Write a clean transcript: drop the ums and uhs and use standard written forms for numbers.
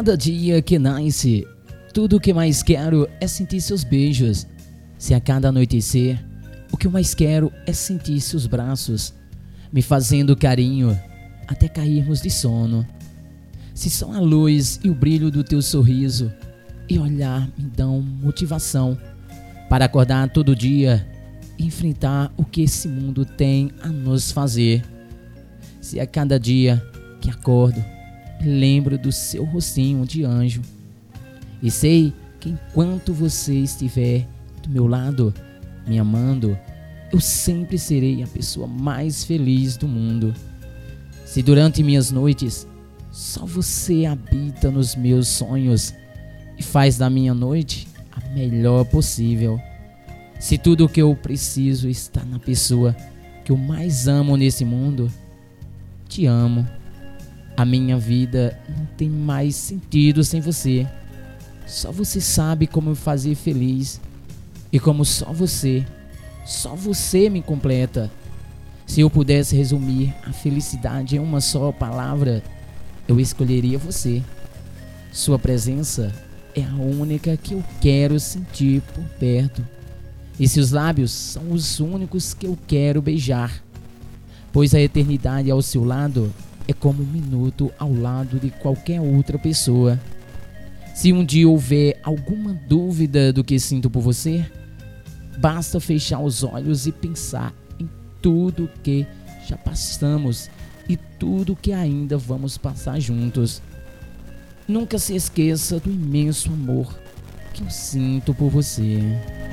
cada dia que nasce, tudo o que mais quero é sentir seus beijos. Se a cada anoitecer, o que eu mais quero é sentir seus braços, me fazendo carinho até cairmos de sono. Se só a luz e o brilho do teu sorriso e olhar me dão motivação para acordar todo dia e enfrentar o que esse mundo tem a nos fazer. Se a cada dia que acordo, me lembro do seu rostinho de anjo e sei que enquanto você estiver do meu lado, me amando, eu sempre serei a pessoa mais feliz do mundo. Se durante minhas noites só você habita nos meus sonhos e faz da minha noite a melhor possível. Se tudo o que eu preciso está na pessoa que eu mais amo nesse mundo, te amo. A minha vida não tem mais sentido sem você. Só você sabe como me fazer feliz e como só você me completa. Se eu pudesse resumir a felicidade em uma só palavra, eu escolheria você. Sua presença é a única que eu quero sentir por perto. E seus lábios são os únicos que eu quero beijar. Pois a eternidade ao seu lado é como um minuto ao lado de qualquer outra pessoa. Se um dia houver alguma dúvida do que sinto por você, basta fechar os olhos e pensar em tudo que já passamos e tudo que ainda vamos passar juntos. Nunca se esqueça do imenso amor que eu sinto por você.